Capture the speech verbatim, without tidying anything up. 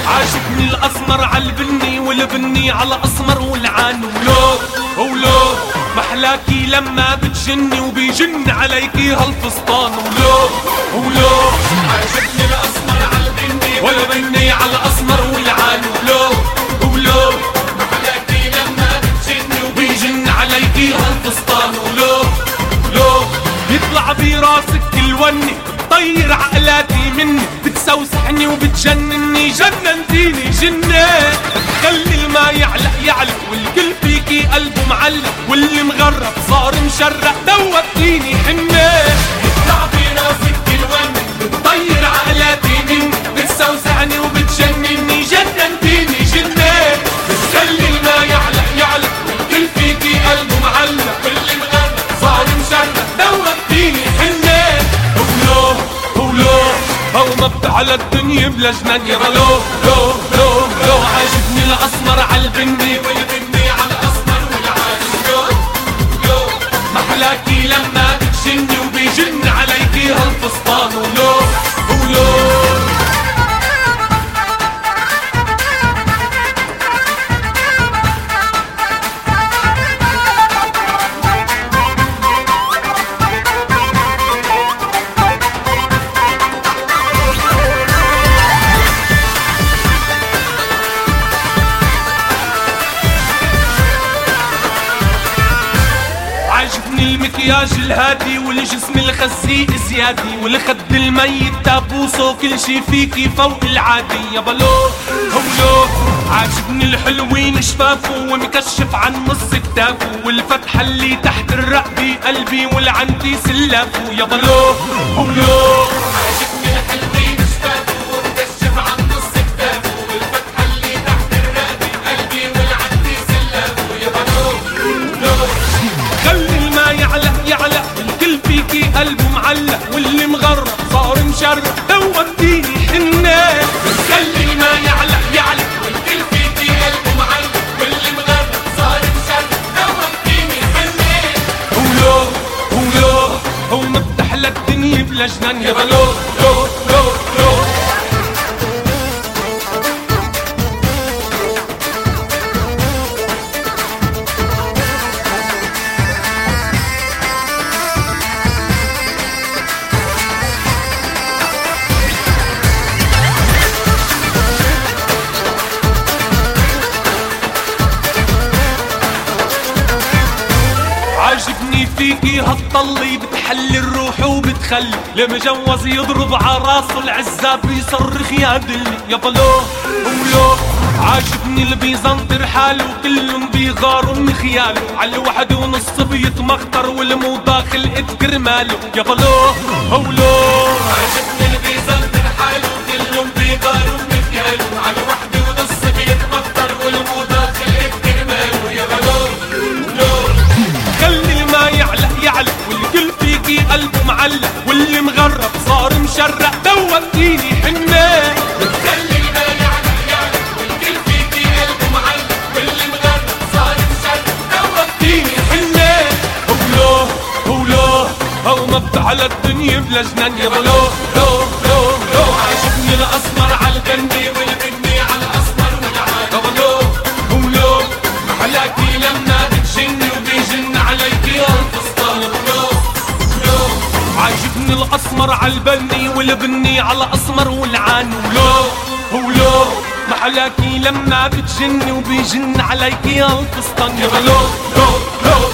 عاشقني الاسمر عالبني والبني على اسمر والعان ولو ولو محلاكي لما بتجني وبيجن عليكي هالفستان ولو ولو عاشقني الاسمر عالبني والبني على اسمر والعان ولو ولو محلاكي لما بتجني وبيجن عليكي هالفستان ولو ولو يطلع براسك الوني طير عقلاتي مني بتسوسحني وبتجنني جننتيني جنة خلي الماء يعلق يعلق والكل فيكي قلبه معلق واللي مغرب صار مشرق دوبتيني حنة يطلع براسك الوني بتطير عقلاتي مني بتسوسحني وبتجنني جننتيني جنة بتخلي الماء يعلق يعلق والكل فيكي قلبه معلق واللي مغرب صار مشرق دوبتيني حنة هو مبت على الدنيا بلا جنان يا لو لو لو لو عاجبني الاسمر عالبني والبني على الاسمر والعاجب لو لو محلاكي لما بتجني وبيجن عليكي هالفستان ولو ولو عاجبني المكياج الهادي والجسم الخزي زيادي والخد الميت تابوسه كل شي فيكي فوق العادي يا بلو هولو عاجبني الحلوين شفافه ومكشف عن نص كتافه والفتحة اللي تحت الرقبة قلبي والعنتي سلافه يا بلو هولو عاجبني الحلوين شفافه ومكشف عن نص كتافه والفتحة اللي تحت الرقبة قلبي والعنتي سلافه يا بلو هولو خلي الماء يعلق يعلق الكل فيكي قلبه معلق واللي مغرب صار مشرق دوبتيني حنة خلي الماء يعلق يعلق والكل فيكي قلبه معلق واللي مغرب صار مشرق دوبتيني حنة ولو ولو هو مفتح للدنيا بلا جنان يا لو لو لو لو عاجبني فيكي هالطلي بتحلي الروح وبتخلي المجوز يضرب عراسه العزاب يصرخ يا دلي يا بلو ولو عاجبني اللي بيزنطر حاله كلهم بيغاروا من خياله على الوحد ونص بيتمخطر والموضة خلقت كرماله يا بلو ولو عاجبني اللي بيزنطر حاله كلهم بيغاروا من خياله على الوحد ونص بيتمخطر والموضة خلقت كرماله يا بلو خلي الماء يعلق يعلق والكل فيكي قلبه معلق واللي مغرب صار مشرق دوبتيني حنة خلي الماء يعلق يعلق والكل فيكي قلبه معلق واللي مغرب صار مشرق دوبتيني حنة ولو ولو هو مبت على الدنيا بلا جنان يا لو لو لو لو عاجبني الاسمر عالبني والبني على الاسمر والعان لو ولو محلاكي لما بتجني وبيجن عليكي هالفستان ولو ولو عاجبني الاسمر عالبني والبني على اسمر والعان ولو ولو محلاكي لما بتجني وبيجن عليكي هالفستان يا لو لو لو